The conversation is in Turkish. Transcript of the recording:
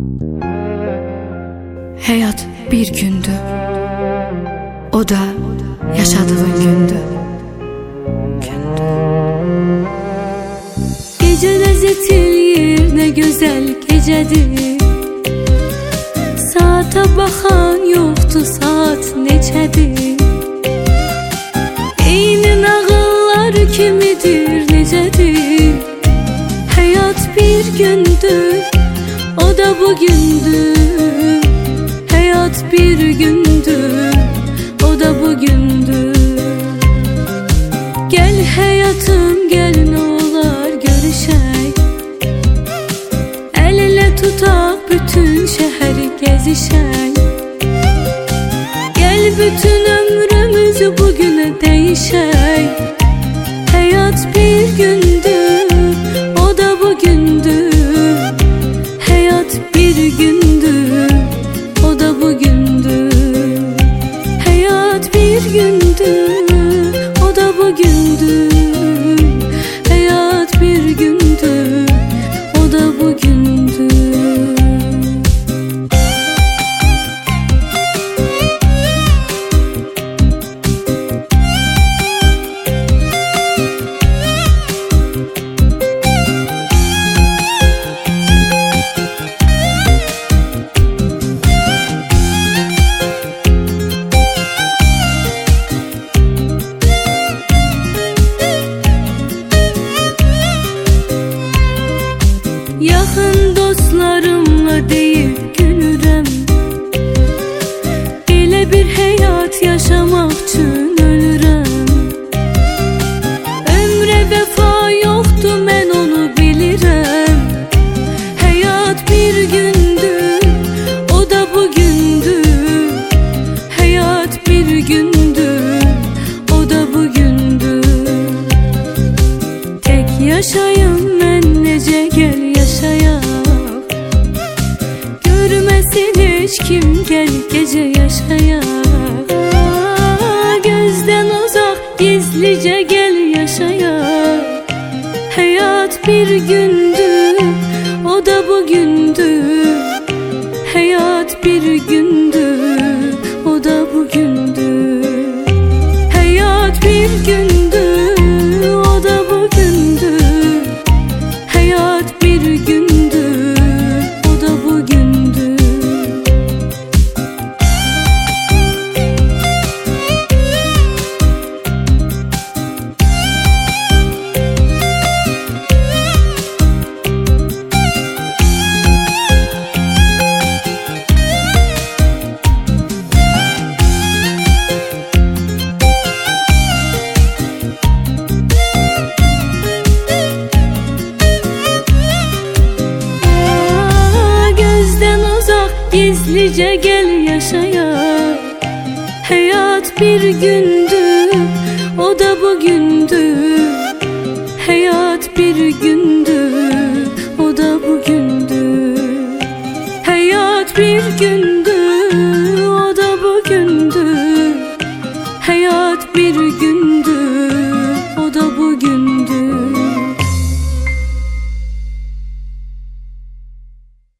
Hayat bir gündü, o da yaşadığın gündü. Gece lezzetil ne güzel gecedir. Saata bakan yoktu, saat neçədir? Eyni nağıllar kimidir, necedir? Hayat bir gündür, o da bugündür. Hayat bir gündür, o da bugündür. Gel hayatım gel, ne olar görüşək. El ele tutaq, bütün şehri gezişək. Gel bütün ömrümüzü bugüne değişək. Hayat bir gündür, o da bugündür. Hayat bir gündür, o da bugündür. Hayat bir gündür, o da bugündür. Hayat bir gündür, o da bugündür. Yaxın dostlarımla deyip gülürəm. Elə bir həyat yaşamaq üçün ölürəm. Ömrə vəfa yoxdur, mən onu bilirəm. Həyat bir gündür, o da bugündür. Həyat bir gündür, o da bugündür. Tek yaşayım mən, necə gəl yaşayaq. Görməsin heç kim, gel gece yaşayaq. Gözden uzak, gizlice gel yaşayaq. Hayat bir gündür, o da bugündür. Hayat bir gündür, o da bugündür. Hayat bir gündür, o da bugündür. Hayat bir gündür, o da bugündür. Gizlice gel yaşayaq. Hayat bir gündür, o da bugündür. Hayat bir gündür, o da bugündür. Hayat bir gündür.